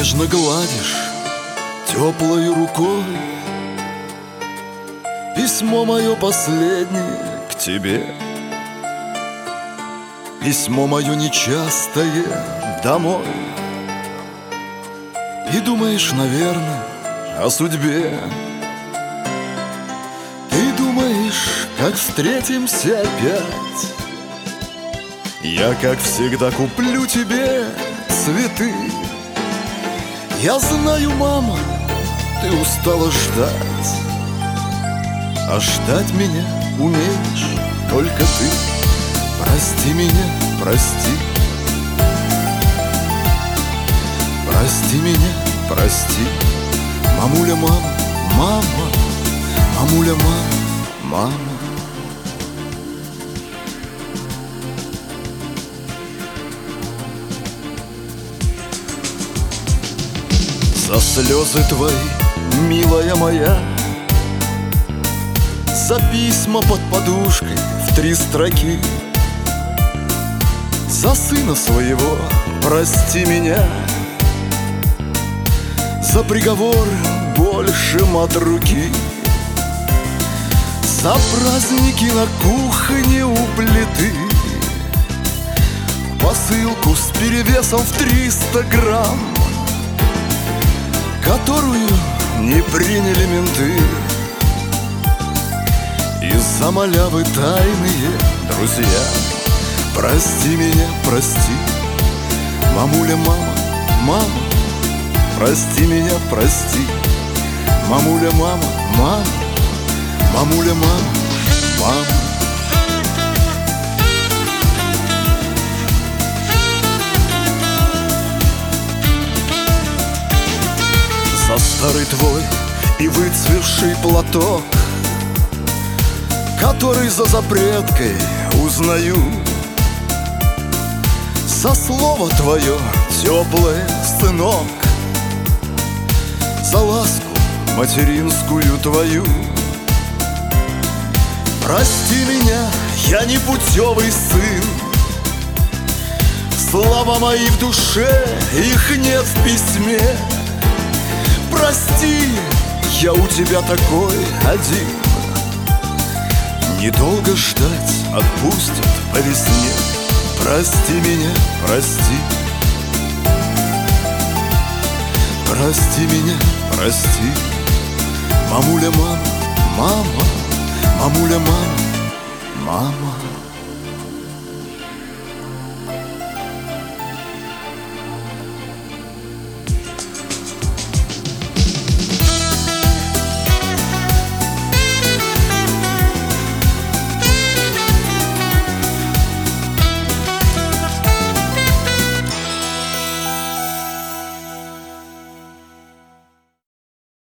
нежно гладишь теплой рукой письмо мое последнее к тебе. Письмо мое нечастое домой. И думаешь, наверное, о судьбе. Ты думаешь, как встретимся опять. Я, как всегда, куплю тебе цветы. Я знаю, мама, ты устала ждать, а ждать меня умеешь только ты. Прости меня, прости. Прости меня, прости. Мамуля, мама, мама. Мамуля, мама, мама. За слезы твои, милая моя, за письма под подушкой в 3 строки, за сына своего прости меня, за приговор большим от руки, за праздники на кухне у плиты, посылку с перевесом в 300 грамм, которую не приняли менты. Из-за малявы тайные друзья. Прости меня, прости. Мамуля, мама, мама. Прости меня, прости. Мамуля, мама, мама. Мамуля, мама, мама. За старый твой и выцвевший платок, который за запреткой узнаю, за слово твое теплое, сынок, за ласку материнскую твою. Прости меня, я не путевый сын. Слова мои в душе, их нет в письме. Прости, я у тебя такой один. Недолго ждать, отпустят по весне. Прости меня, прости. Прости меня, прости. Мамуля, мама, мама. Мамуля, мама, мама.